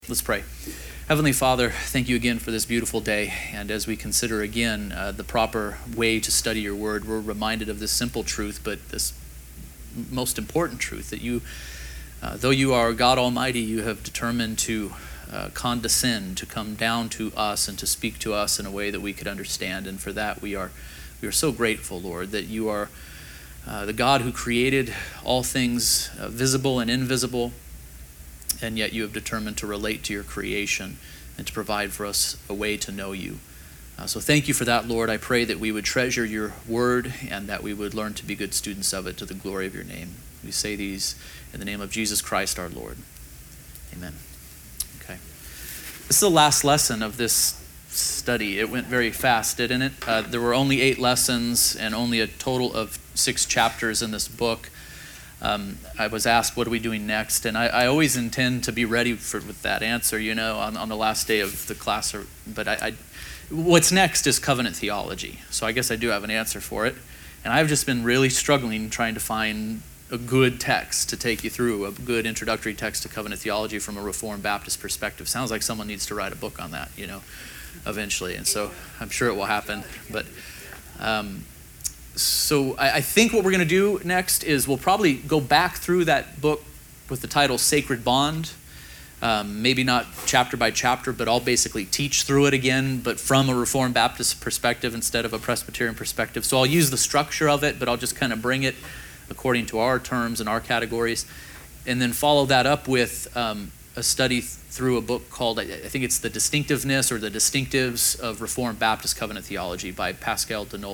Let's pray. Heavenly Father, thank you again for this beautiful day. And as we consider again the proper way to study your word, we're reminded of this simple truth, but this most important truth that you, though you are God Almighty, you have determined to condescend, to come down to us and to speak to us in a way that we could understand. And for that, we are so grateful, Lord, that you are the God who created all things visible and invisible, and yet you have determined to relate to your creation and to provide for us a way to know you. So thank you for that, Lord. I pray that we would treasure your word and that we would learn to be good students of it to the glory of your name. We say these in the name of Jesus Christ our Lord. Amen. Okay. This is the last lesson of this study. It went very fast, didn't it? There were only 8 lessons and only a total of 6 chapters in this book. I was asked, what are we doing next? And I always intend to be ready with that answer, on the last day of the class. But what's next is covenant theology. So I guess I do have an answer for it. And I've just been really struggling trying to find a good text to take you through, a good introductory text to covenant theology from a Reformed Baptist perspective. Sounds like someone needs to write a book on that, eventually. And so I'm sure it will happen. But So I think what we're going to do next is we'll probably go back through that book with the title Sacred Bond. Maybe not chapter by chapter, but I'll basically teach through it again, but from a Reformed Baptist perspective instead of a Presbyterian perspective. So I'll use the structure of it, but I'll just kind of bring it according to our terms and our categories, and then follow that up with a study through a book called, I think it's The Distinctiveness or The Distinctives of Reformed Baptist Covenant Theology by Pascal Denault.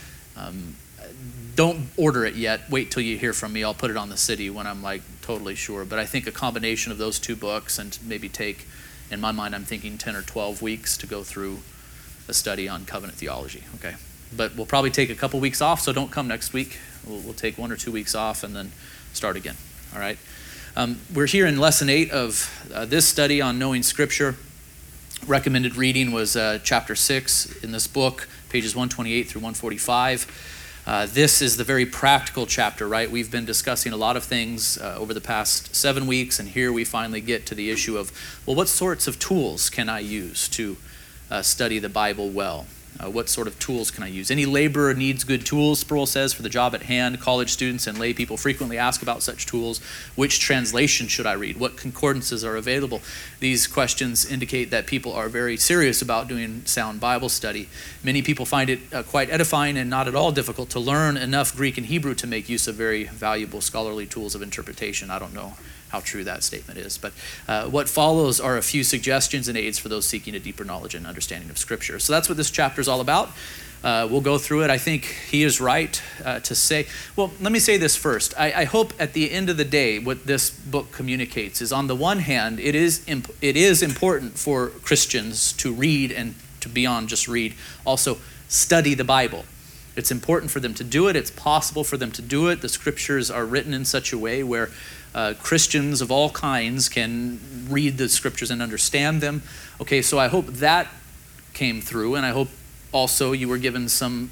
Don't order it yet. Wait till you hear from me. I'll put it on the city when I'm totally sure. But I think a combination of those 2 books and maybe take, in my mind, I'm thinking 10 or 12 weeks to go through a study on covenant theology. Okay. But we'll probably take a couple weeks off, so don't come next week. We'll take 1 or 2 weeks off and then start again. All right. We're here in lesson 8 of this study on knowing Scripture. Recommended reading was chapter 6 in this book, pages 128 through 145. This is the very practical chapter, right? We've been discussing a lot of things over the past 7 weeks, and here we finally get to the issue of, well, what sorts of tools can I use to study the Bible well? What sort of tools can I use? Any laborer needs good tools, Sproul says, for the job at hand. College students and lay people frequently ask about such tools. Which translation should I read? What concordances are available? These questions indicate that people are very serious about doing sound Bible study. Many people find it quite edifying and not at all difficult to learn enough Greek and Hebrew to make use of very valuable scholarly tools of interpretation. I don't know how true that statement is. But what follows are a few suggestions and aids for those seeking a deeper knowledge and understanding of Scripture. So that's what this chapter is all about. We'll go through it. I think he is right to say, well, let me say this first. I hope at the end of the day what this book communicates is, on the one hand, it is important for Christians to read and to beyond just read, also study the Bible. It's important for them to do it. It's possible for them to do it. The Scriptures are written in such a way where Christians of all kinds can read the Scriptures and understand them. Okay, so I hope that came through, and I hope also you were given some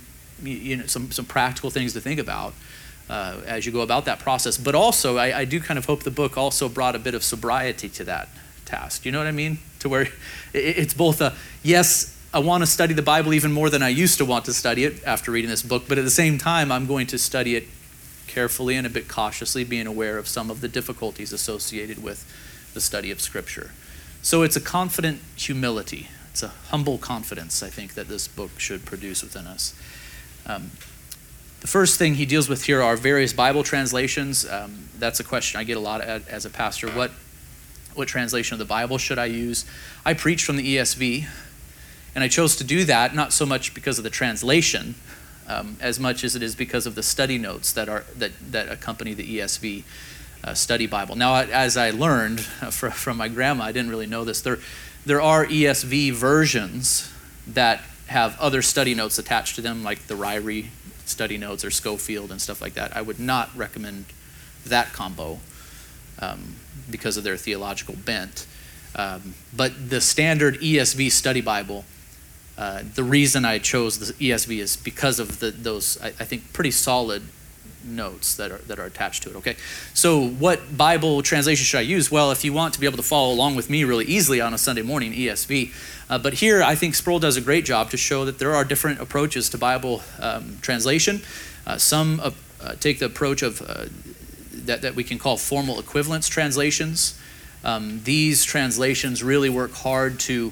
practical things to think about as you go about that process. But also, I do kind of hope the book also brought a bit of sobriety to that task. You know what I mean? To where it's both yes, I want to study the Bible even more than I used to want to study it after reading this book, but at the same time, I'm going to study it carefully and a bit cautiously, being aware of some of the difficulties associated with the study of Scripture. So it's a confident humility. It's a humble confidence, I think, that this book should produce within us. The first thing he deals with here are various Bible translations. That's a question I get a lot as a pastor. What translation of the Bible should I use? I preach from the ESV, and I chose to do that not so much because of the translation, as much as it is because of the study notes that accompany the ESV study Bible. Now, as I learned from my grandma, I didn't really know this. There are ESV versions that have other study notes attached to them, like the Ryrie study notes or Schofield and stuff like that. I would not recommend that combo because of their theological bent. But the standard ESV study Bible, the reason I chose the ESV is because of those, I think, pretty solid notes that are attached to it. Okay, so what Bible translation should I use? Well, if you want to be able to follow along with me really easily on a Sunday morning, ESV. But here, I think Sproul does a great job to show that there are different approaches to Bible translation. Some take the approach of that we can call formal equivalence translations. These translations really work hard to,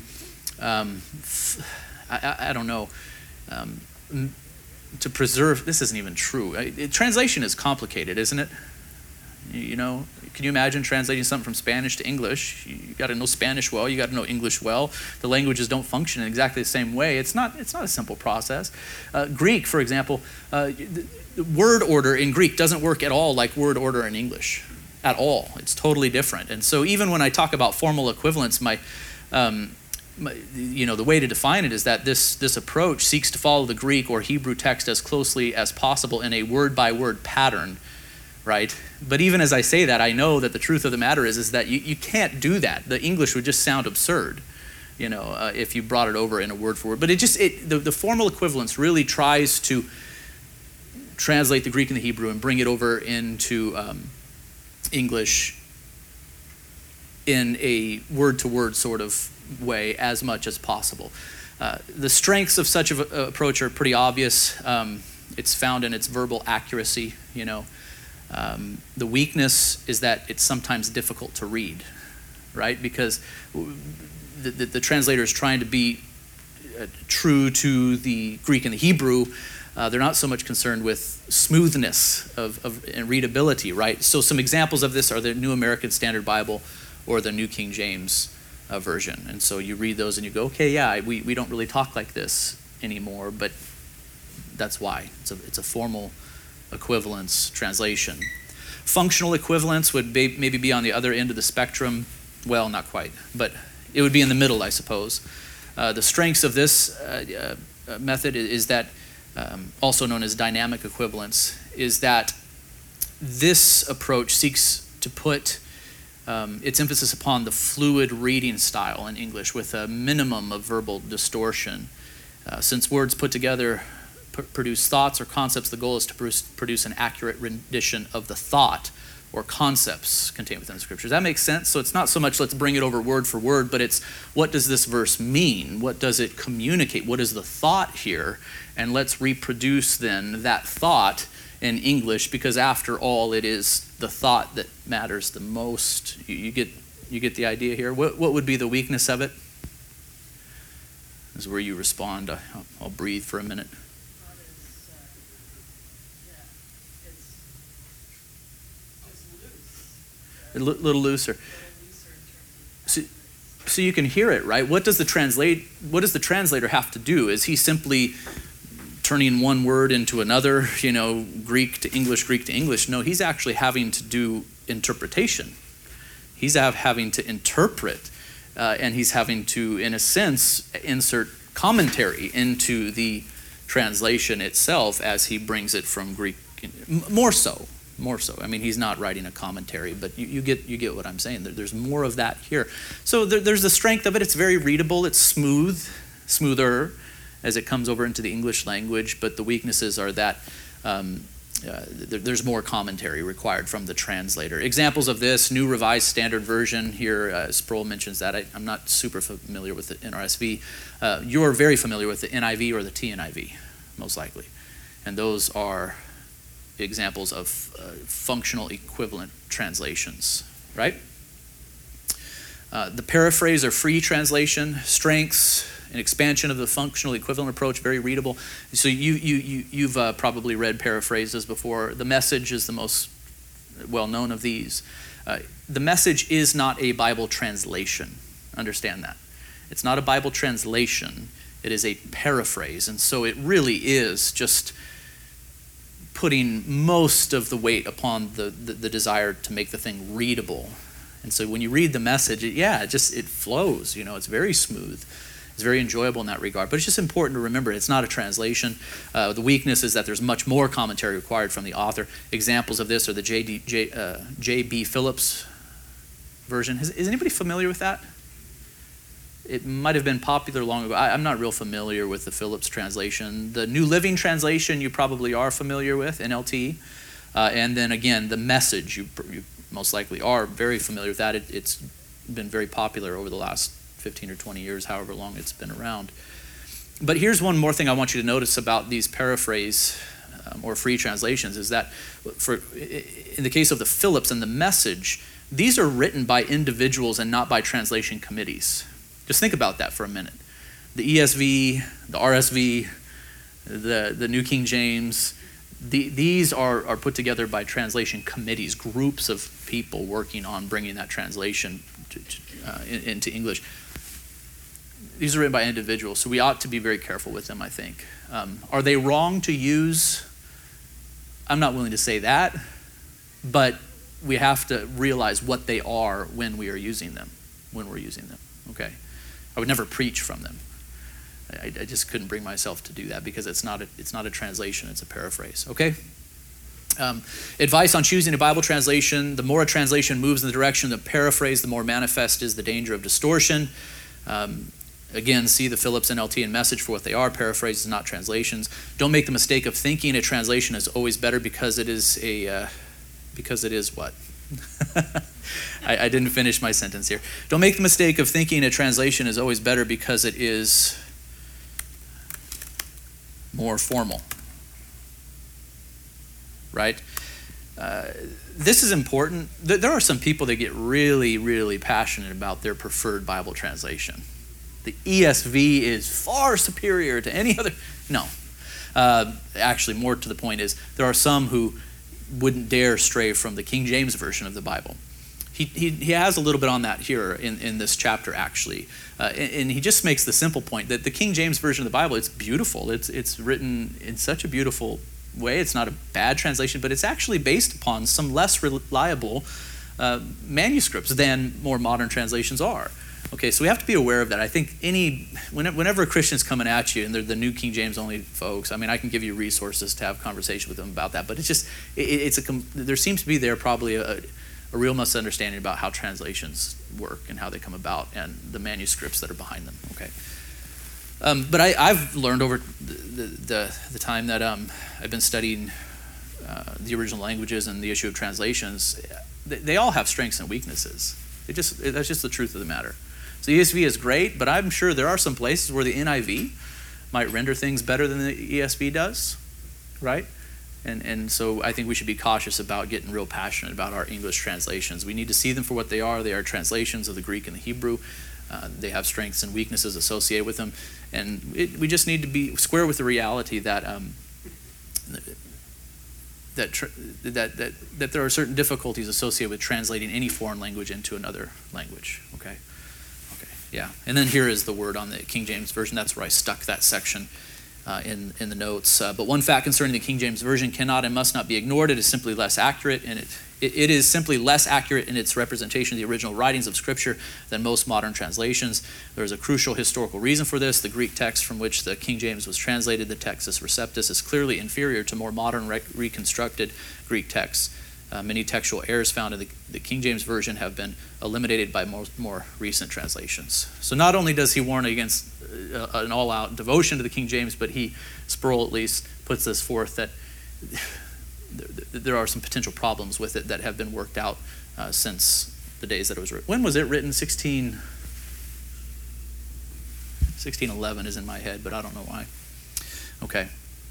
to preserve. This isn't even true. Translation is complicated, isn't it? You know, can you imagine translating something from Spanish to English? You got to know Spanish well. You got to know English well. The languages don't function in exactly the same way. It's not a simple process. Greek, for example, the word order in Greek doesn't work at all like word order in English, at all. It's totally different. And so even when I talk about formal equivalence, the way to define it is that this approach seeks to follow the Greek or Hebrew text as closely as possible in a word-by-word pattern, right? But even as I say that, I know that the truth of the matter is that you can't do that. The English would just sound absurd, if you brought it over in a word for word. But the formal equivalence really tries to translate the Greek and the Hebrew and bring it over into English in a word-to-word sort of way as much as possible. The strengths of such an approach are pretty obvious. It's found in its verbal accuracy, The weakness is that it's sometimes difficult to read, right? Because the translator is trying to be true to the Greek and the Hebrew. They're not so much concerned with smoothness and readability, right? So some examples of this are the New American Standard Bible or the New King James version. And so you read those and you go, okay, yeah, we don't really talk like this anymore, but that's why. It's a formal equivalence translation. Functional equivalence would maybe be on the other end of the spectrum. Well, not quite, but it would be in the middle, I suppose. The strengths of this method is that, also known as dynamic equivalence, is that this approach seeks to put its emphasis upon the fluid reading style in English with a minimum of verbal distortion. Since words put together produce thoughts or concepts, the goal is to produce an accurate rendition of the thought or concepts contained within the scriptures. That makes sense? So it's not so much let's bring it over word for word, but it's what does this verse mean? What does it communicate? What is the thought here? And let's reproduce then that thought in English, because after all, it is the thought that matters the most. You get the idea here? What would be the weakness of it? This is where you respond. I'll breathe for a minute. A little looser. So you can hear it, right? What does the translator have to do? Is he simply turning one word into another, Greek to English? No, he's actually having to do interpretation. He's having to interpret, and he's having to, in a sense, insert commentary into the translation itself as he brings it from Greek. More so. I mean, he's not writing a commentary, but you get what I'm saying. There's more of that here. So there's the strength of it. It's very readable. It's smoother as it comes over into the English language. But the weaknesses are that there's more commentary required from the translator. Examples of this: New Revised Standard Version. Here, Sproul mentions that. I'm not super familiar with the NRSV. You're very familiar with the NIV or the TNIV, most likely, and those are examples of functional equivalent translations, right? The paraphrase or free translation, strengths and expansion of the functional equivalent approach, very readable. So you've probably read paraphrases before. The Message is the most well-known of these. The Message is not a Bible translation. Understand that. It's not a Bible translation. It is a paraphrase. And so it really is just putting most of the weight upon the desire to make the thing readable. And so when you read the Message, it flows. It's very smooth. It's very enjoyable in that regard. But it's just important to remember it's not a translation. The weakness is that there's much more commentary required from the author. Examples of this are the J.B. Phillips version. Is anybody familiar with that? It might have been popular long ago. I'm not real familiar with the Phillips translation. The New Living Translation you probably are familiar with, NLT. And then again, the Message, you most likely are very familiar with that. It's been very popular over the last 15 or 20 years, however long it's been around. But here's one more thing I want you to notice about these paraphrase or free translations is that in the case of the Phillips and the Message, these are written by individuals and not by translation committees. Just think about that for a minute. The ESV, the RSV, the New King James, these are put together by translation committees, groups of people working on bringing that translation into English. These are written by individuals, so we ought to be very careful with them, I think. Are they wrong to use? I'm not willing to say that, but we have to realize what they are when we are using them, okay? I would never preach from them. I just couldn't bring myself to do that because it's not a translation, it's a paraphrase, okay? Advice on choosing a Bible translation: the more a translation moves in the direction of paraphrase, the more manifest is the danger of distortion. Again, see the Phillips, NLT, and Message for what they are, paraphrases, not translations. Don't make the mistake of thinking a translation is always better because it is what? I didn't finish my sentence here. Don't make the mistake of thinking a translation is always better because it is more formal. Right? This is important. There are some people that get really, really passionate about their preferred Bible translation. The ESV is far superior to any other. No. Actually, more to the point is there are some who wouldn't dare stray from the King James Version of the Bible. He has a little bit on that here in this chapter, actually. And he just makes the simple point that the King James Version of the Bible, it's beautiful. It's written in such a beautiful way. It's not a bad translation, but it's actually based upon some less reliable manuscripts than more modern translations are. Okay, so we have to be aware of that. I think whenever a Christian's coming at you and they're the New King James only folks, I mean, I can give you resources to have conversation with them about that, but it's just, there seems to be probably a real misunderstanding about how translations work and how they come about and the manuscripts that are behind them, okay? But I've learned over the time that I've been studying the original languages and the issue of translations, they all have strengths and weaknesses. That's just the truth of the matter. So the ESV is great, but I'm sure there are some places where the NIV might render things better than the ESV does, right? And so I think we should be cautious about getting real passionate about our English translations. We need to see them for what they are. They are translations of the Greek and the Hebrew. They have strengths and weaknesses associated with them. And we just need to be square with the reality that that there are certain difficulties associated with translating any foreign language into another language, okay? Yeah, and then here is the word on the King James Version. That's where I stuck that section in the notes. But one fact concerning the King James Version cannot and must not be ignored. It is simply less accurate, and it is simply less accurate in its representation of the original writings of Scripture than most modern translations. There is a crucial historical reason for this. The Greek text from which the King James was translated, the Textus Receptus, is clearly inferior to more modern reconstructed Greek texts. Many textual errors found in the King James Version have been eliminated by more recent translations. So not only does he warn against an all-out devotion to the King James, but Sproul at least, puts this forth that there are some potential problems with it that have been worked out since the days that it was written. When was it written? 1611 is in my head, but I don't know why. Okay.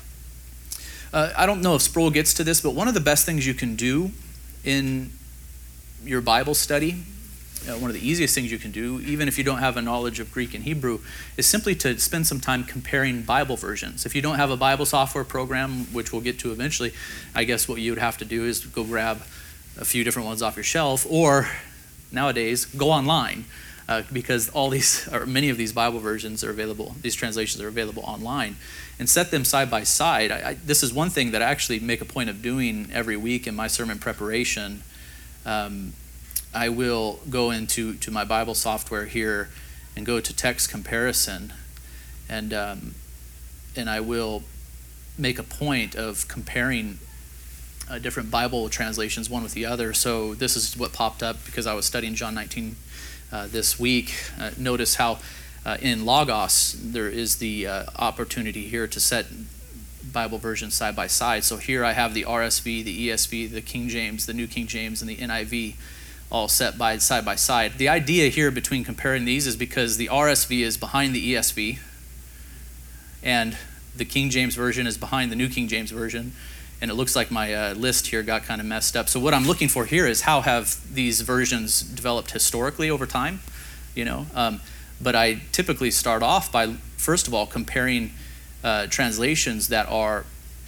I don't know if Sproul gets to this, but one of the best things you can do in your Bible study, one of the easiest things you can do, even if you don't have a knowledge of Greek and Hebrew, is simply to spend some time comparing Bible versions. If you don't have a Bible software program, which we'll get to eventually, I guess what you would have to do is go grab a few different ones off your shelf, or nowadays, go online, because many of these Bible versions are available, these translations are available online, and set them side by side. This is one thing that I actually make a point of doing every week in my sermon preparation. I will go into my Bible software here and go to text comparison, and I will make a point of comparing different Bible translations one with the other. So this is what popped up because I was studying John 19 this week. Notice how in Logos there is the opportunity here to set Bible versions side by side. So here I have the RSV, the ESV, the King James, the New King James, and the NIV all set side by side. The idea here between comparing these is because the RSV is behind the ESV, and the King James Version is behind the New King James Version, and it looks like my list here got kind of messed up. So what I'm looking for here is how have these versions developed historically over time, But I typically start off by, first of all, comparing translations that are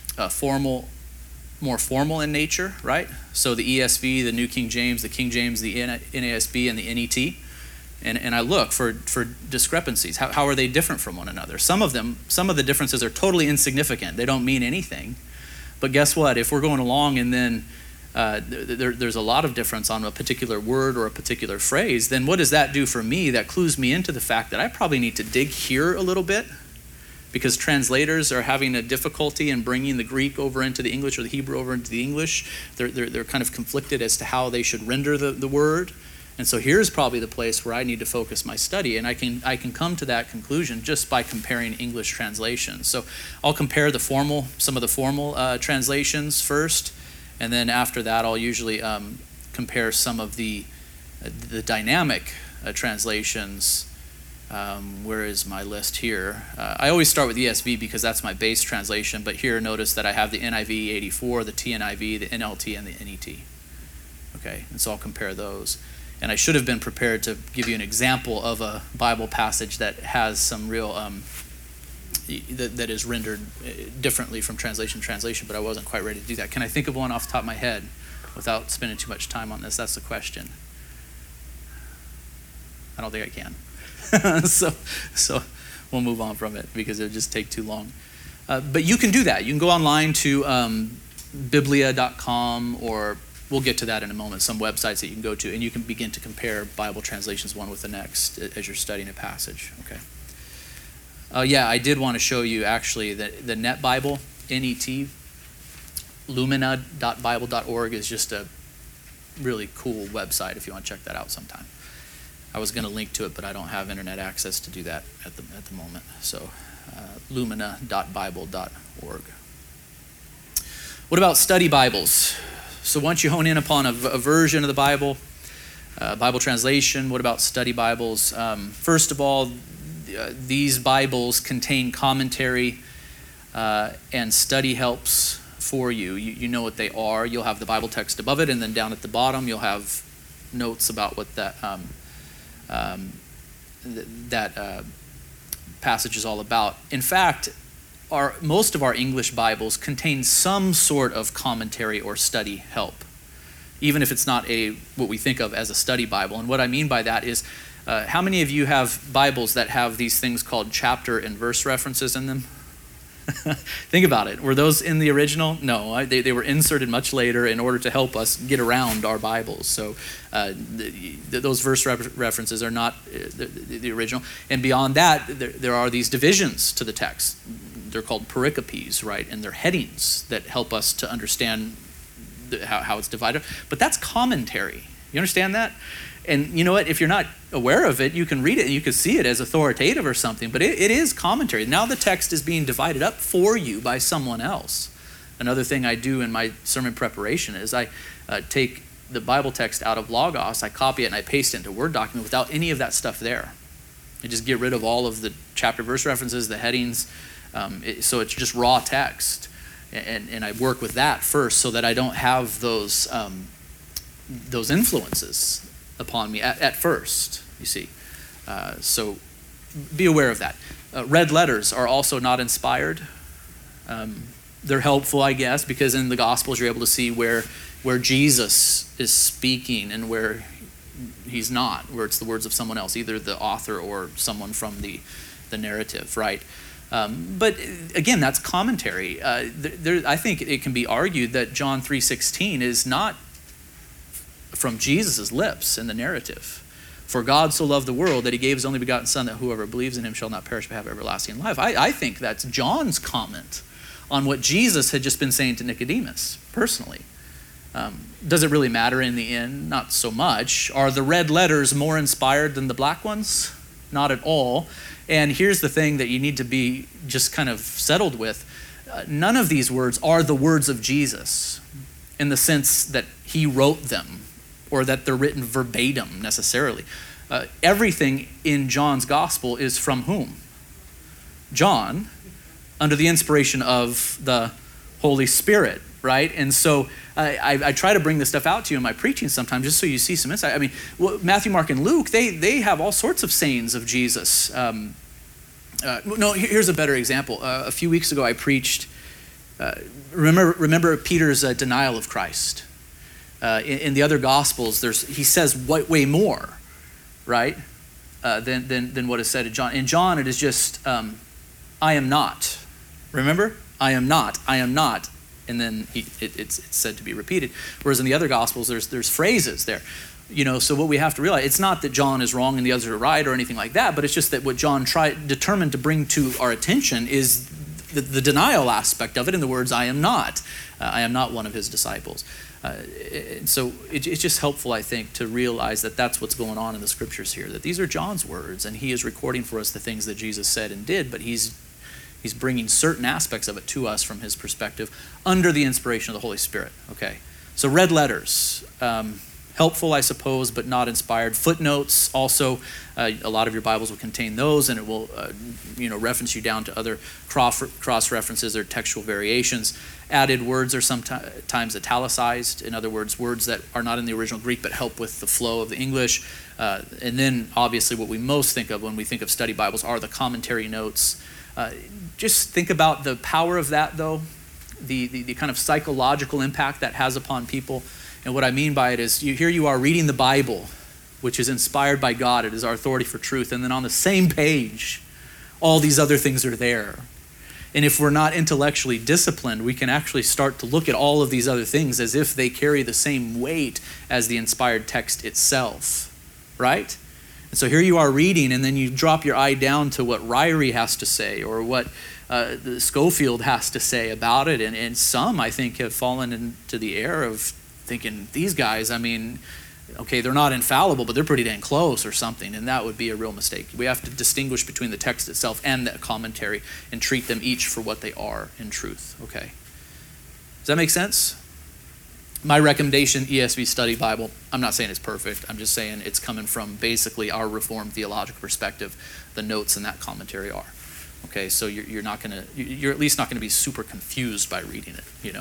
more formal in nature, right? So the ESV, the New King James, the King James, the NASB, and the NET. And I look for discrepancies. How are they different from one another? Some of the differences are totally insignificant. They don't mean anything. But guess what? If we're going along and then there's a lot of difference on a particular word or a particular phrase, then what does that do for me? That clues me into the fact that I probably need to dig here a little bit, because translators are having a difficulty in bringing the Greek over into the English or the Hebrew over into the English. They're kind of conflicted as to how they should render the word. And so here's probably the place where I need to focus my study, and I can come to that conclusion just by comparing English translations. So I'll compare some of the formal translations first, and then after that I'll usually compare some of the dynamic translations. Where is my list here? I always start with ESV because that's my base translation, but here notice that I have the NIV 84, the TNIV, the NLT, and the NET. Okay, and so I'll compare those. And I should have been prepared to give you an example of a Bible passage that has some real, that is rendered differently from translation to translation, but I wasn't quite ready to do that. Can I think of one off the top of my head without spending too much time on this? That's the question. I don't think I can. So we'll move on from it because it'll just take too long. But you can do that. You can go online to biblia.com, or we'll get to that in a moment, some websites that you can go to, and you can begin to compare Bible translations one with the next as you're studying a passage. Okay. I did want to show you actually the Net Bible, NET, lumina.bible.org is just a really cool website if you want to check that out sometime. I was going to link to it, but I don't have internet access to do that at the moment. So lumina.bible.org. What about study Bibles? So once you hone in upon a version of the Bible, Bible translation, what about study Bibles? First of all, these Bibles contain commentary and study helps for you. You know what they are. You'll have the Bible text above it, and then down at the bottom you'll have notes about what that passage is all about. In fact, most of our English Bibles contain some sort of commentary or study help, even if it's not what we think of as a study Bible. And what I mean by that is, how many of you have Bibles that have these things called chapter and verse references in them? Think about it. Were those in the original? No, they were inserted much later in order to help us get around our Bibles. So those verse references are not the original. And beyond that, there are these divisions to the text. They're called pericopes, right? And they're headings that help us to understand how it's divided. But that's commentary. You understand that? And you know what? If you're not aware of it, you can read it and you can see it as authoritative or something, but it is commentary. Now the text is being divided up for you by someone else. Another thing I do in my sermon preparation is I take the Bible text out of Logos, I copy it and I paste it into a Word document without any of that stuff there. I just get rid of all of the chapter verse references, the headings, so it's just raw text. And I work with that first so that I don't have those influences upon me at first, you see. So be aware of that. Red letters are also not inspired. They're helpful, I guess, because in the Gospels you're able to see where Jesus is speaking and where he's not, where it's the words of someone else, either the author or someone from the narrative, right? But again, that's commentary. I think it can be argued that John 3:16 is not from Jesus' lips in the narrative. For God so loved the world that he gave his only begotten Son, that whoever believes in him shall not perish but have everlasting life. I think that's John's comment on what Jesus had just been saying to Nicodemus, personally. Does it really matter in the end? Not so much. Are the red letters more inspired than the black ones? Not at all. And here's the thing that you need to be just kind of settled with. none of these words are the words of Jesus in the sense that he wrote them or that they're written verbatim necessarily. Everything in John's gospel is from whom? John, under the inspiration of the Holy Spirit, right? And so I try to bring this stuff out to you in my preaching sometimes just so you see some insight. I mean, Matthew, Mark, and Luke, they have all sorts of sayings of Jesus. Here's a better example. A few weeks ago I preached, remember Peter's denial of Christ. In the other Gospels, he says way more, right, than what is said in John. In John, it is just, I am not. Remember? I am not. And then it's said to be repeated. Whereas in the other Gospels, there's phrases there. So what we have to realize, it's not that John is wrong and the others are right or anything like that, but it's just that what John determined to bring to our attention is the denial aspect of it in the words, I am not one of his disciples. So it's just helpful, I think, to realize that that's what's going on in the scriptures here, that these are John's words, and he is recording for us the things that Jesus said and did, but he's bringing certain aspects of it to us from his perspective under the inspiration of the Holy Spirit. Okay, so red letters, helpful, I suppose, but not inspired. Footnotes, also, a lot of your Bibles will contain those, and it will, reference you down to other cross references or textual variations. Added words are sometimes italicized. In other words, words that are not in the original Greek but help with the flow of the English. And then, obviously, what we most think of when we think of study Bibles are the commentary notes. Just think about the power of that, though, the kind of psychological impact that has upon people. And what I mean by it is, here you are reading the Bible, which is inspired by God. It is our authority for truth. And then on the same page, all these other things are there. And if we're not intellectually disciplined, we can actually start to look at all of these other things as if they carry the same weight as the inspired text itself, right? And so here you are reading, and then you drop your eye down to what Ryrie has to say or what Schofield has to say about it. And some, I think, have fallen into the error of thinking, these guys, okay, they're not infallible, but they're pretty dang close or something, and that would be a real mistake. We have to distinguish between the text itself and the commentary and treat them each for what they are in truth, okay? Does that make sense? My recommendation, ESV Study Bible, I'm not saying it's perfect. I'm just saying it's coming from basically our Reformed theological perspective. The notes in that commentary are. Okay, so you're at least not going to be super confused by reading it,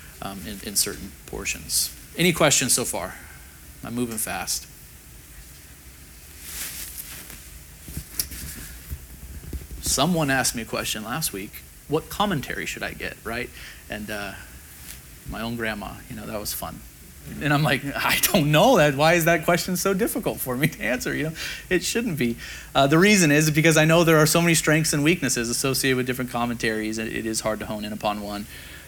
in certain portions. Any questions so far? I'm moving fast. Someone asked me a question last week. What commentary should I get, right? And my own grandma, that was fun. And I'm like, I don't know that. Why is that question so difficult for me to answer? It shouldn't be. The reason is because I know there are so many strengths and weaknesses associated with different commentaries, and it is hard to hone in upon one.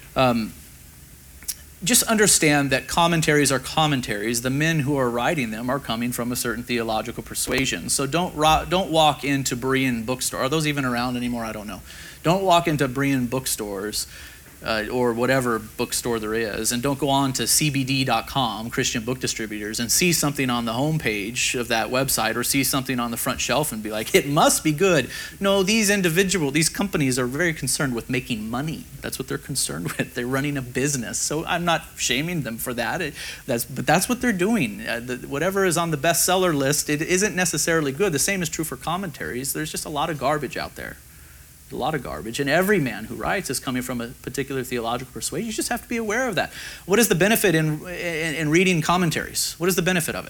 Just understand that commentaries are commentaries. The men who are writing them are coming from a certain theological persuasion. So don't walk into Berean bookstore. Are those even around anymore? I don't know. Don't walk into Berean bookstores or whatever bookstore there is, and don't go on to CBD.com, Christian Book Distributors, and see something on the homepage of that website or see something on the front shelf and be like, it must be good. No, these companies are very concerned with making money. That's what they're concerned with. They're running a business. So I'm not shaming them for that. But that's what they're doing. Whatever is on the bestseller list, it isn't necessarily good. The same is true for commentaries. There's just a lot of garbage out there. A lot of garbage, and every man who writes is coming from a particular theological persuasion. You just have to be aware of that. What is the benefit in reading commentaries? What is the benefit of it?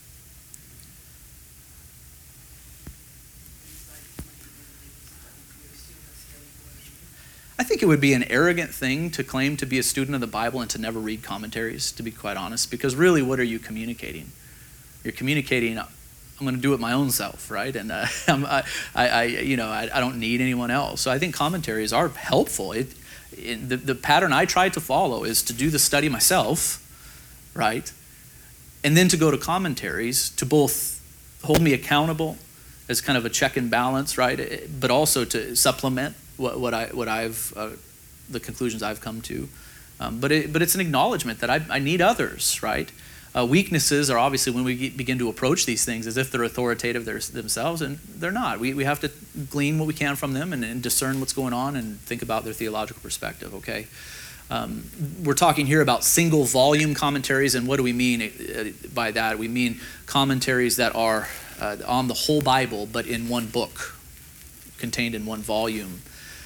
I think it would be an arrogant thing to claim to be a student of the Bible and to never read commentaries, to be quite honest, because really, what are you communicating? You're communicating, I'm going to do it my own self, right? And I don't need anyone else. So I think commentaries are helpful. The pattern I try to follow is to do the study myself, right? And then to go to commentaries to both hold me accountable as kind of a check and balance, right? But also to supplement the conclusions I've come to. But it's an acknowledgement that I need others, right? Weaknesses are obviously when we begin to approach these things as if they're authoritative themselves, and they're not. We have to glean what we can from them and discern what's going on and think about their theological perspective, okay? We're talking here about single volume commentaries, and what do we mean by that? We mean commentaries that are on the whole Bible, but in one book, contained in one volume.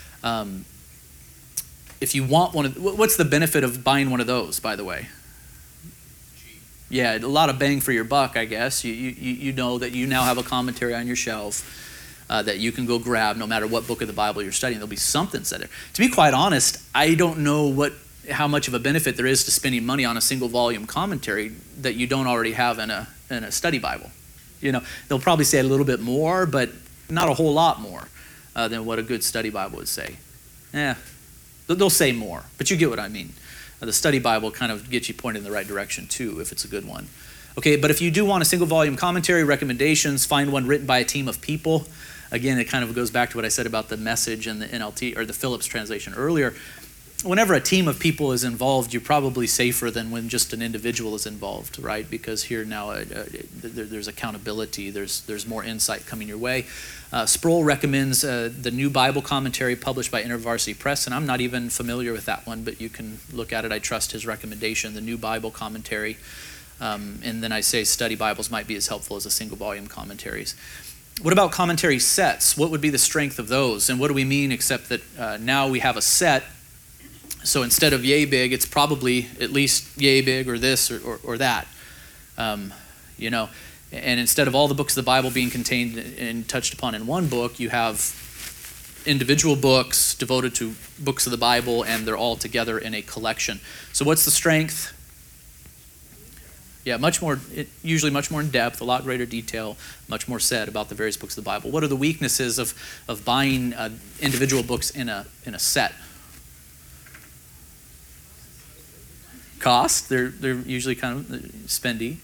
If you want one of, what's the benefit of buying one of those, by the way? Yeah, a lot of bang for your buck, I guess. You know that you now have a commentary on your shelf that you can go grab no matter what book of the Bible you're studying. There'll be something said there. To be quite honest, I don't know how much of a benefit there is to spending money on a single volume commentary that you don't already have in a study Bible. You know, they'll probably say a little bit more, but not a whole lot more than what a good study Bible would say. They'll say more, but you get what I mean. The study Bible kind of gets you pointed in the right direction too, if it's a good one. Okay, but if you do want a single volume commentary, recommendations, find one written by a team of people. Again, it kind of goes back to what I said about the Message and the NLT, or the Phillips translation earlier. Whenever a team of people is involved, you're probably safer than when just an individual is involved, right? Because here now there's accountability, there's more insight coming your way. Sproul recommends the New Bible Commentary published by InterVarsity Press, and I'm not even familiar with that one, but you can look at it. I trust his recommendation, the New Bible Commentary. And then I say study Bibles might be as helpful as a single volume commentaries. What about commentary sets? What would be the strength of those? And what do we mean except that now we have a set? So instead of yay big, it's probably at least yay big or this or that. You know, and instead of all the books of the Bible being contained and touched upon in one book, you have individual books devoted to books of the Bible, and they're all together in a collection. So what's the strength? Yeah, usually much more in depth, a lot greater detail, much more said about the various books of the Bible. What are the weaknesses of buying individual books in a set? Cost. They're usually kind of spendy.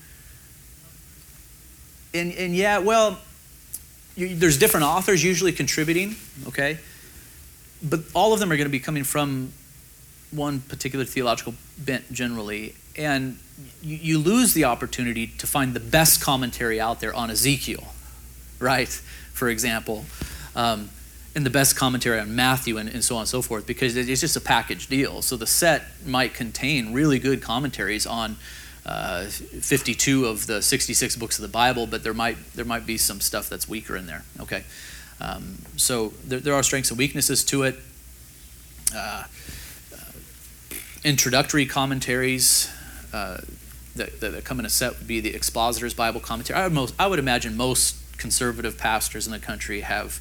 And yeah, well, there's different authors usually contributing, okay? But all of them are going to be coming from one particular theological bent generally. And you lose the opportunity to find the best commentary out there on Ezekiel, right? For example, and the best commentary on Matthew and so on and so forth, because it's just a package deal. So the set might contain really good commentaries on 52 of the 66 books of the Bible, but there might be some stuff that's weaker in there. Okay, so there are strengths and weaknesses to it. Introductory commentaries that come in a set would be the Expositor's Bible Commentary. I would imagine most conservative pastors in the country have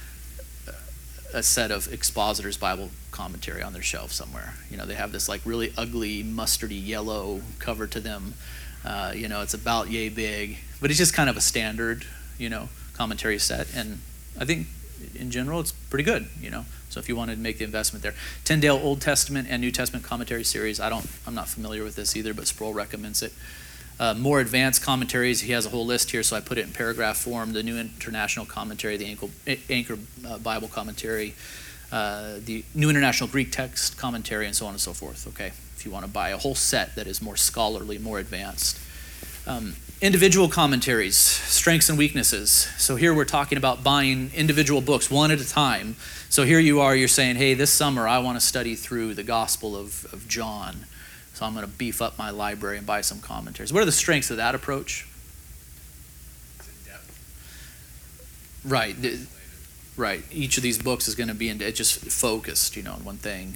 a set of Expositor's Bible Commentary on their shelf somewhere. You know, they have this like really ugly mustardy yellow cover to them. You know, it's about yay big, but it's just kind of a standard, you know, commentary set. And I think in general it's pretty good, you know. So if you wanted to make the investment there. Tyndale Old Testament and New Testament Commentary Series. I'm not familiar with this either, but Sproul recommends it. More advanced commentaries, he has a whole list here, so I put it in paragraph form. The New International Commentary, the Anchor Bible Commentary, the New International Greek Text Commentary, and so on and so forth, okay? If you want to buy a whole set that is more scholarly, more advanced. Individual commentaries, strengths and weaknesses. So here we're talking about buying individual books one at a time. So here you're saying, hey, this summer I want to study through the Gospel of John. So I'm going to beef up my library and buy some commentaries. What are the strengths of that approach? It's in depth. Right. Right. Each of these books is going to be just focused, you know, on one thing.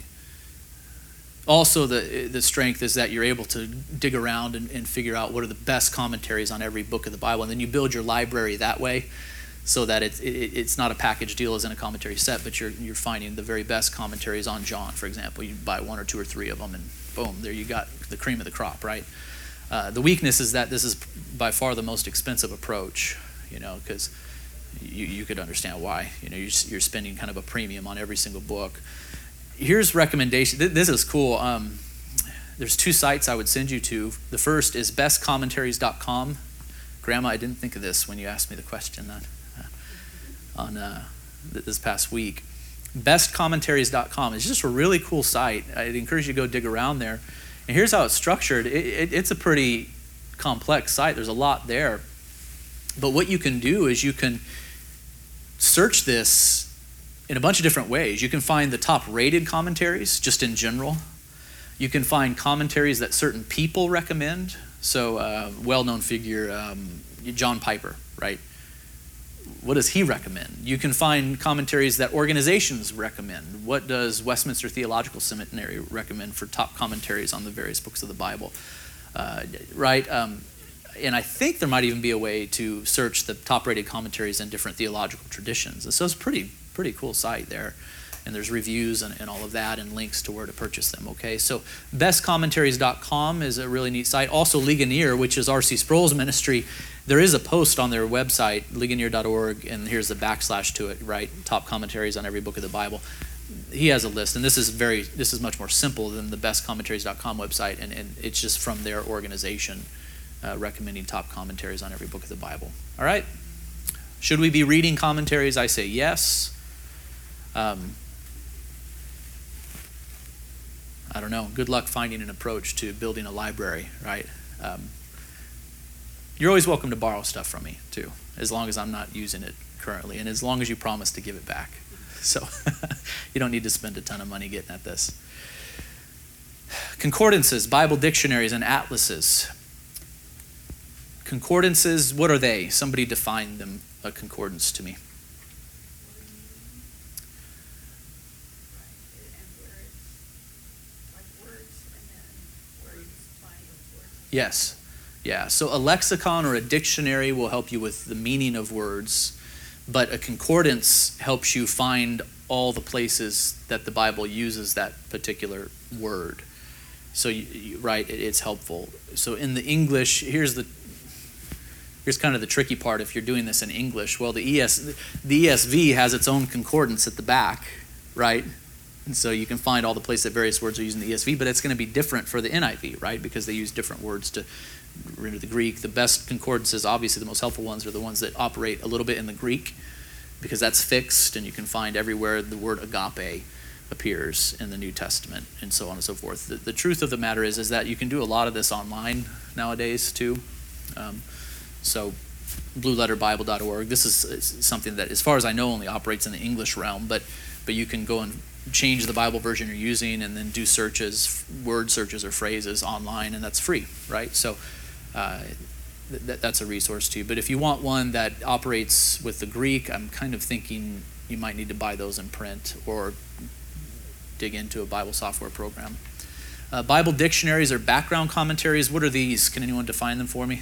Also, the strength is that you're able to dig around and figure out what are the best commentaries on every book of the Bible, and then you build your library that way, so that it's not a package deal as in a commentary set, but you're finding the very best commentaries on John, for example. You buy one or two or three of them, and boom, there you got the cream of the crop, right? The weakness is that this is by far the most expensive approach, you know, because you could understand why. You know, you're spending kind of a premium on every single book. Here's recommendation. This is cool. There's two sites I would send you to. The first is bestcommentaries.com. Grandma, I didn't think of this when you asked me the question on this past week. Bestcommentaries.com is just a really cool site. I'd encourage you to go dig around there. And here's how it's structured. It's a pretty complex site. There's a lot there. But what you can do is you can search this in a bunch of different ways. You can find the top rated commentaries just in general. You can find commentaries that certain people recommend. So well-known figure, John Piper, right? What does he recommend? You can find commentaries that organizations recommend. What does Westminster Theological Seminary recommend for top commentaries on the various books of the Bible? Right? And I think there might even be a way to search the top-rated commentaries in different theological traditions. And so it's a pretty cool site there. And there's reviews and all of that and links to where to purchase them, okay? So bestcommentaries.com is a really neat site. Also Ligonier, which is R.C. Sproul's ministry, there is a post on their website, ligonier.org, and here's the / to it, right? Top commentaries on every book of the Bible. He has a list, and this is much more simple than the bestcommentaries.com website, and it's just from their organization recommending top commentaries on every book of the Bible. All right? Should we be reading commentaries? I say yes. I don't know. Good luck finding an approach to building a library, right? You're always welcome to borrow stuff from me, too, as long as I'm not using it currently, and as long as you promise to give it back. So you don't need to spend a ton of money getting at this. Concordances, Bible dictionaries, and atlases. Concordances, what are they? Somebody define them, a concordance to me. Yes. Yeah. So a lexicon or a dictionary will help you with the meaning of words, but a concordance helps you find all the places that the Bible uses that particular word. So, right, it's helpful. So in the English, here's kind of the tricky part if you're doing this in English. Well, the ESV has its own concordance at the back, right? And so you can find all the places that various words are used in the ESV, but it's going to be different for the NIV, right? Because they use different words to render the Greek. The best concordances, obviously the most helpful ones, are the ones that operate a little bit in the Greek, because that's fixed, and you can find everywhere the word agape appears in the New Testament, and so on and so forth. The truth of the matter is that you can do a lot of this online nowadays too. So blueletterbible.org, this is something that, as far as I know, only operates in the English realm, but you can go and change the Bible version you're using and then do searches, word searches or phrases online, and that's free, right? So that's a resource too. But if you want one that operates with the Greek, I'm kind of thinking you might need to buy those in print or dig into a Bible software program. Bible dictionaries or background commentaries, what are these? Can anyone define them for me?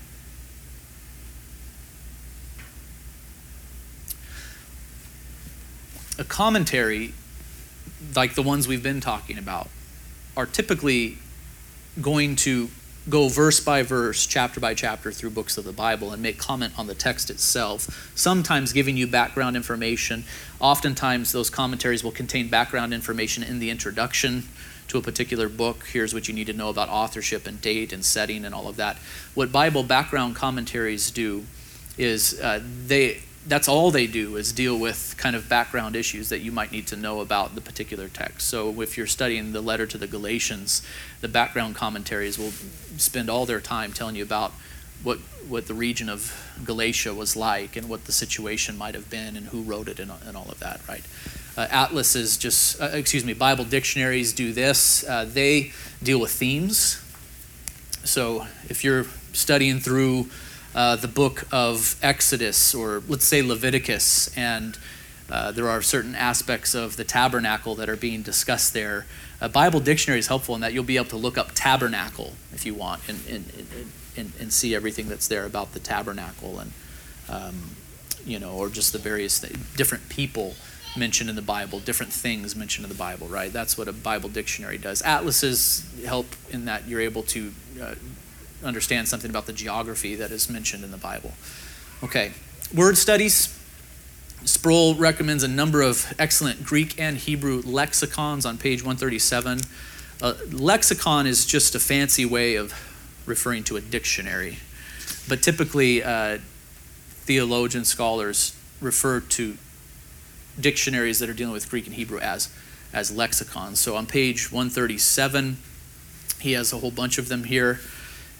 A commentary, like the ones we've been talking about, are typically going to go verse by verse, chapter by chapter through books of the Bible and make comment on the text itself, sometimes giving you background information. Oftentimes those commentaries will contain background information in the introduction to a particular book. Here's what you need to know about authorship and date and setting and all of that. What Bible background commentaries do is that's all they do is deal with kind of background issues that you might need to know about the particular text. So if you're studying the letter to the Galatians, the background commentaries will spend all their time telling you about what the region of Galatia was like and what the situation might have been and who wrote it and all of that, right? Atlases Bible dictionaries do this. They deal with themes. So if you're studying through the book of Exodus, or let's say Leviticus, and there are certain aspects of the tabernacle that are being discussed there. A Bible dictionary is helpful in that you'll be able to look up tabernacle if you want and see everything that's there about the tabernacle and or just the various different people mentioned in the Bible, different things mentioned in the Bible, right? That's what a Bible dictionary does. Atlases help in that you're able to understand something about the geography that is mentioned in the Bible. Okay, word studies. Sproul recommends a number of excellent Greek and Hebrew lexicons on page 137. Lexicon is just a fancy way of referring to a dictionary, but typically theologian scholars refer to dictionaries that are dealing with Greek and Hebrew as lexicons. So on page 137, he has a whole bunch of them here.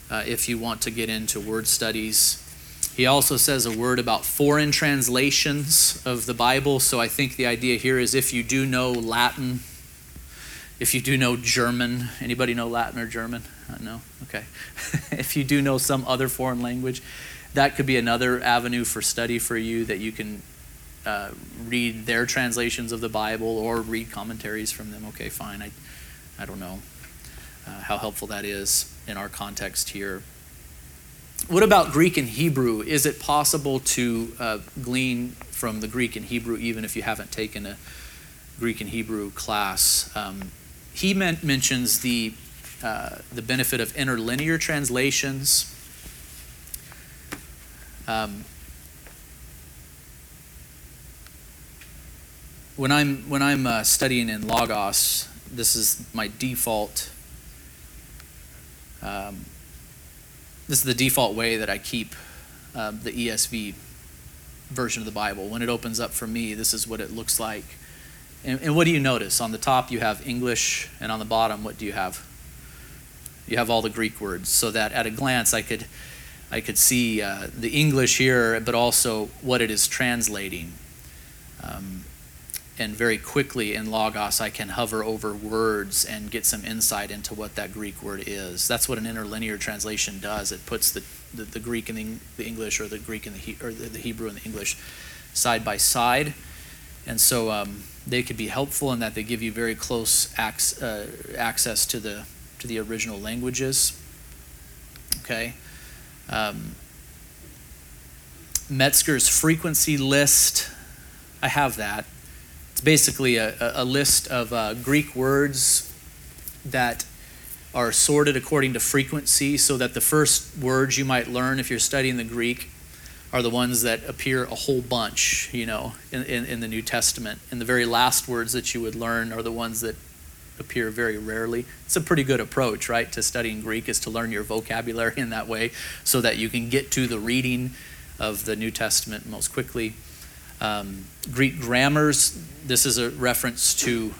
if you want to get into word studies. He also says a word about foreign translations of the Bible. So I think the idea here is if you do know Latin, if you do know German, anybody know Latin or German? No? Okay. If you do know some other foreign language, that could be another avenue for study for you, that you can read their translations of the Bible or read commentaries from them. Okay, fine. I don't know how helpful that is in our context here. What about Greek and Hebrew? Is it possible to glean from the Greek and Hebrew even if you haven't taken a Greek and Hebrew class? He mentions the benefit of interlinear translations. When I'm studying in Logos, this is my default. This is the default way that I keep the ESV version of the Bible. When it opens up for me, this is what it looks like. And what do you notice? On the top, you have English, and on the bottom, what do you have? You have all the Greek words, so that at a glance, I could see the English here, but also what it is translating. And very quickly in Logos, I can hover over words and get some insight into what that Greek word is. That's what an interlinear translation does. It puts the Greek and the English, or the Greek and the Hebrew and the English side by side. And so they could be helpful in that they give you very close access to the original languages. Okay. Metzger's frequency list, I have that. It's basically a list of Greek words that are sorted according to frequency, so that the first words you might learn if you're studying the Greek are the ones that appear a whole bunch, in the New Testament. And the very last words that you would learn are the ones that appear very rarely. It's a pretty good approach, right, to studying Greek, is to learn your vocabulary in that way so that you can get to the reading of the New Testament most quickly. Greek grammars, this is a reference to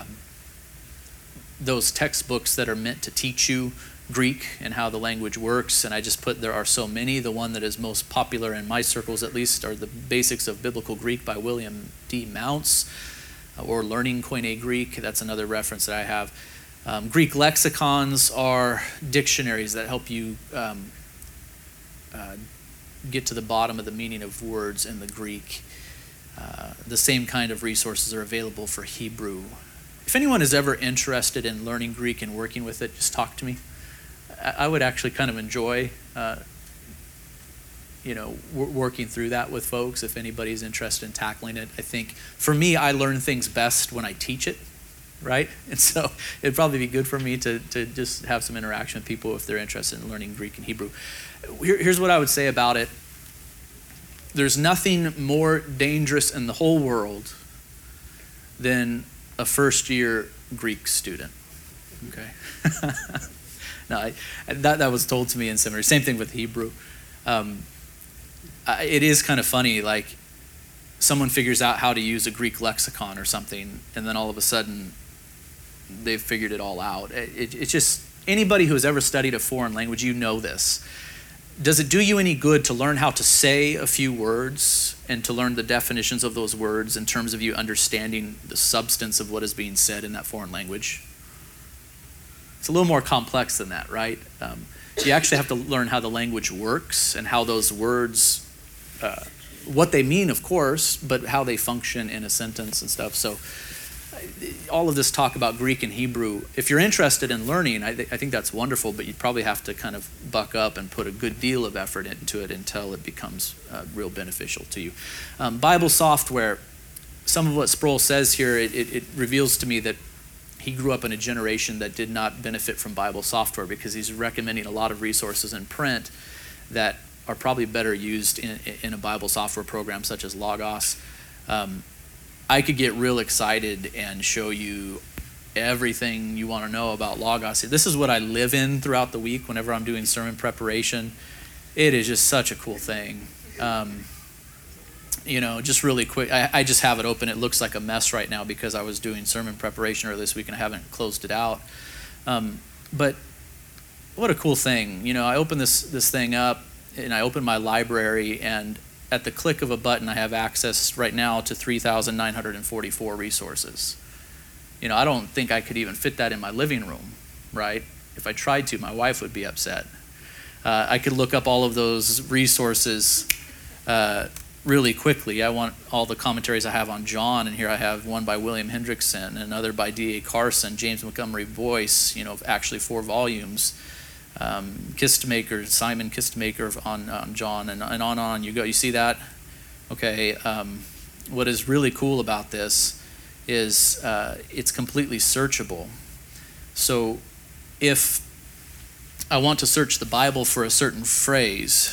those textbooks that are meant to teach you Greek and how the language works. And I just put, there are so many. The one that is most popular in my circles, at least, are the Basics of Biblical Greek by William D. Mounce, or Learning Koine Greek. That's another reference that I have. Greek lexicons are dictionaries that help you get to the bottom of the meaning of words in the Greek. The same kind of resources are available for Hebrew. If anyone is ever interested in learning Greek and working with it, just talk to me. I would actually kind of enjoy, working through that with folks if anybody's interested in tackling it. I think, for me, I learn things best when I teach it, right? And so it'd probably be good for me to just have some interaction with people if they're interested in learning Greek and Hebrew. Here's what I would say about it. There's nothing more dangerous in the whole world than a first-year Greek student. Okay. No, that was told to me in seminary. Same thing with Hebrew. It is kind of funny, like someone figures out how to use a Greek lexicon or something, and then all of a sudden they've figured it all out. It's just, anybody who has ever studied a foreign language, you know this. Does it do you any good to learn how to say a few words and to learn the definitions of those words in terms of you understanding the substance of what is being said in that foreign language? It's a little more complex than that, right? So you actually have to learn how the language works and how those words, what they mean, of course, but how they function in a sentence and stuff. So all of this talk about Greek and Hebrew, if you're interested in learning, I think that's wonderful, but you'd probably have to kind of buck up and put a good deal of effort into it until it becomes real beneficial to you. Bible software, some of what Sproul says here, it reveals to me that he grew up in a generation that did not benefit from Bible software, because he's recommending a lot of resources in print that are probably better used in a Bible software program such as Logos. I could get real excited and show you everything you want to know about Logos. This is what I live in throughout the week whenever I'm doing sermon preparation. It is just such a cool thing. Just really quick, I just have it open. It looks like a mess right now because I was doing sermon preparation earlier this week and I haven't closed it out. But what a cool thing. You know, I open this thing up, and I open my library, and at the click of a button, I have access right now to 3,944 resources. You know, I don't think I could even fit that in my living room, right? If I tried to, my wife would be upset. I could look up all of those resources really quickly. I want all the commentaries I have on John, and here I have one by William Hendrickson, another by D.A. Carson, James Montgomery Boyce, you know, actually 4 volumes. Kistemaker, Simon Kistemaker on John, and on you go. You see that? Okay. What is really cool about this is it's completely searchable. So if I want to search the Bible for a certain phrase,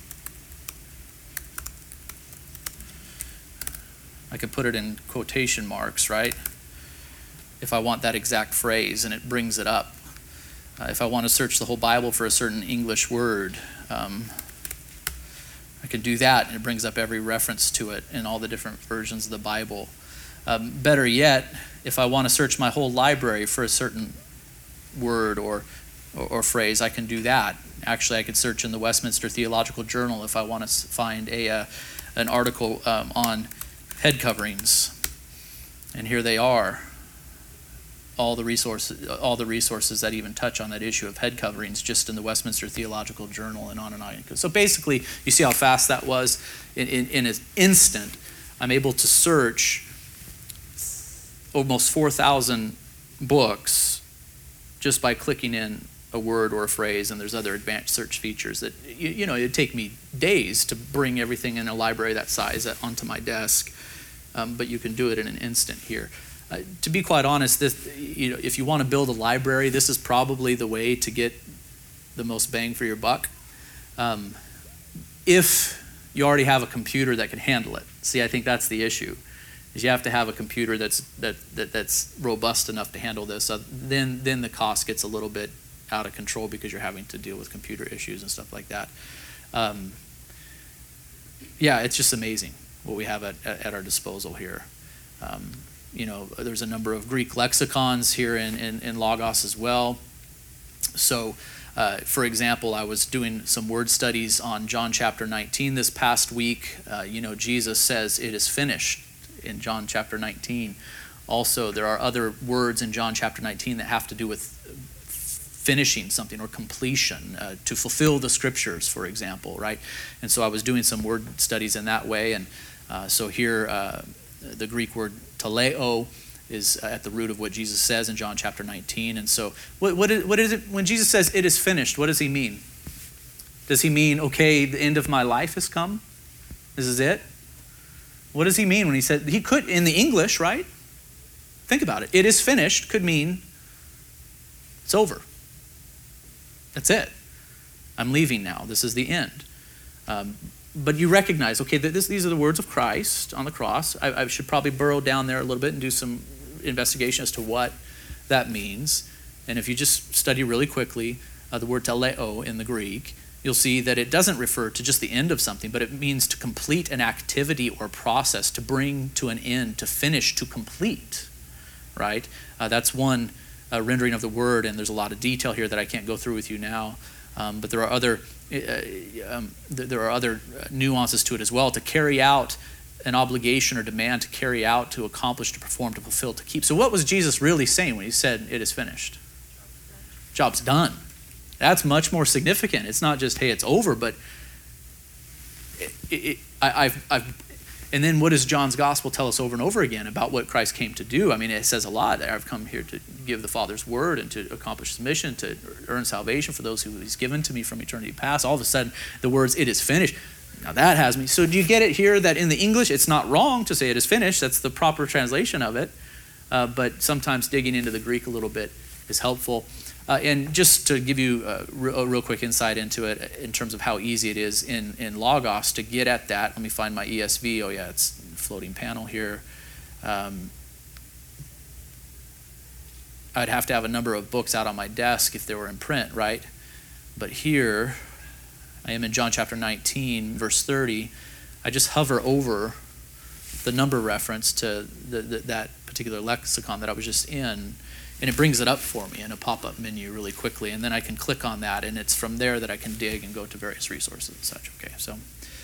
I could put it in quotation marks, right? If I want that exact phrase, and it brings it up. If I want to search the whole Bible for a certain English word, I can do that, and it brings up every reference to it in all the different versions of the Bible. Better yet, if I want to search my whole library for a certain word or phrase, I can do that. Actually, I could search in the Westminster Theological Journal if I want to find an article on head coverings. And here they are. All the resources that even touch on that issue of head coverings just in the Westminster Theological Journal, and on and on. So basically, you see how fast that was? In an instant, I'm able to search almost 4,000 books just by clicking in a word or a phrase, and there's other advanced search features that, you know, it'd take me days to bring everything in a library that size onto my desk, but you can do it in an instant here. To be quite honest, if you want to build a library, this is probably the way to get the most bang for your buck. If you already have a computer that can handle it. See, I think that's the issue, is you have to have a computer that's robust enough to handle this. Then the cost gets a little bit out of control because you're having to deal with computer issues and stuff like that. Yeah, it's just amazing what we have at our disposal here. You know, there's a number of Greek lexicons here in Logos as well. So, for example, I was doing some word studies on John chapter 19 this past week. You know, Jesus says it is finished in John chapter 19. Also, there are other words in John chapter 19 that have to do with finishing something or completion, to fulfill the scriptures, for example, right? And so I was doing some word studies in that way. And so here, the Greek word teleo is at the root of what Jesus says in John chapter 19. And so what is it when Jesus says it is finished? What does he mean? Does he mean, okay, the end of my life has come? This is it? What does he mean when he said, he could, in the English, right? Think about it. It is finished could mean it's over. That's it. I'm leaving now. This is the end. But you recognize, okay, these are the words of Christ on the cross. I should probably burrow down there a little bit and do some investigation as to what that means. And if you just study really quickly the word teleo in the Greek, you'll see that it doesn't refer to just the end of something, but it means to complete an activity or process, to bring to an end, to finish, to complete, right? That's one rendering of the word, and there's a lot of detail here that I can't go through with you now. But there are other nuances to it as well. To carry out an obligation or demand, to carry out, to accomplish, to perform, to fulfill, to keep. So what was Jesus really saying when he said it is finished? Job's done. That's much more significant. It's not just, hey, it's over, but and then what does John's gospel tell us over and over again about what Christ came to do? I mean, it says a lot. I've come here to give the Father's word and to accomplish his mission, to earn salvation for those who he's given to me from eternity past. All of a sudden, the words, it is finished. Now that has me. So do you get it here that in the English, it's not wrong to say it is finished. That's the proper translation of it. But sometimes digging into the Greek a little bit is helpful. And just to give you a real quick insight into it in terms of how easy it is in Logos to get at that. Let me find my ESV. Oh yeah, it's floating panel here. I'd have to have a number of books out on my desk if they were in print, right? But here, I am in John chapter 19, verse 30. I just hover over the number reference to that particular lexicon that I was just in. And it brings it up for me in a pop-up menu really quickly, and then I can click on that, and it's from there that I can dig and go to various resources and such. Okay, so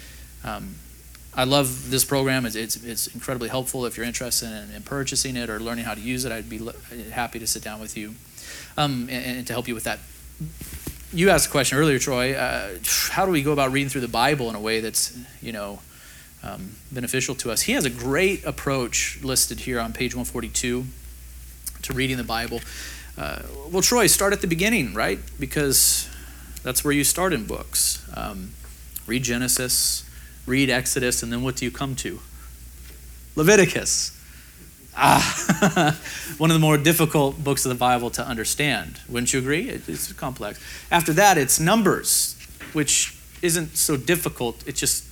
I love this program. It's incredibly helpful. If you're interested in purchasing it or learning how to use it, I'd be happy to sit down with you and to help you with that. You asked a question earlier, Troy. How do we go about reading through the Bible in a way that's, beneficial to us? He has a great approach listed here on page 142 to reading the Bible. Well, Troy, start at the beginning, right? Because that's where you start in books. Read Genesis, read Exodus, and then what do you come to? Leviticus. One of the more difficult books of the Bible to understand. Wouldn't you agree? It's complex. After that, it's Numbers, which isn't so difficult. It's just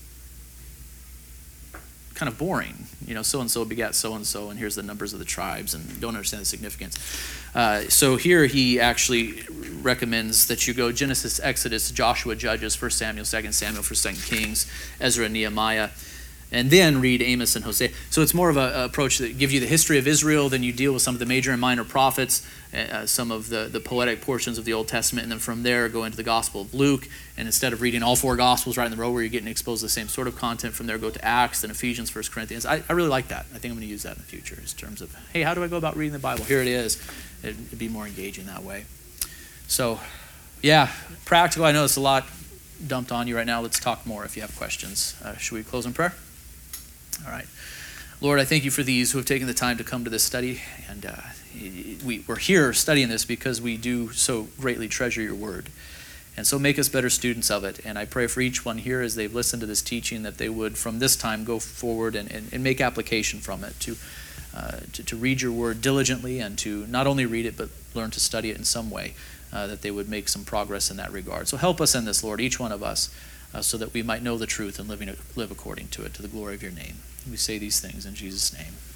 kind of boring. So-and-so begat so-and-so, and here's the numbers of the tribes, and don't understand the significance. So here he actually recommends that you go Genesis, Exodus, Joshua, Judges, 1 Samuel, 2 Samuel, 1 Kings, Ezra, Nehemiah, and then read Amos and Hosea. So it's more of an approach that gives you the history of Israel, then you deal with some of the major and minor prophets, some of the poetic portions of the Old Testament, and then from there go into the Gospel of Luke, and instead of reading all four Gospels right in the row where you're getting exposed to the same sort of content, from there go to Acts, then Ephesians, 1 Corinthians. I really like that. I think I'm going to use that in the future in terms of, hey, how do I go about reading the Bible? Here it is. It'd be more engaging that way. So, yeah, practical. I know it's a lot dumped on you right now. Let's talk more if you have questions. Should we close in prayer? All right. Lord, I thank you for these who have taken the time to come to this study. And we're here studying this because we do so greatly treasure your word. And so make us better students of it. And I pray for each one here as they've listened to this teaching that they would from this time go forward and make application from it to read your word diligently and to not only read it but learn to study it in some way, that they would make some progress in that regard. So help us in this, Lord, each one of us, so that we might know the truth and live according to it, to the glory of your name. We say these things in Jesus' name.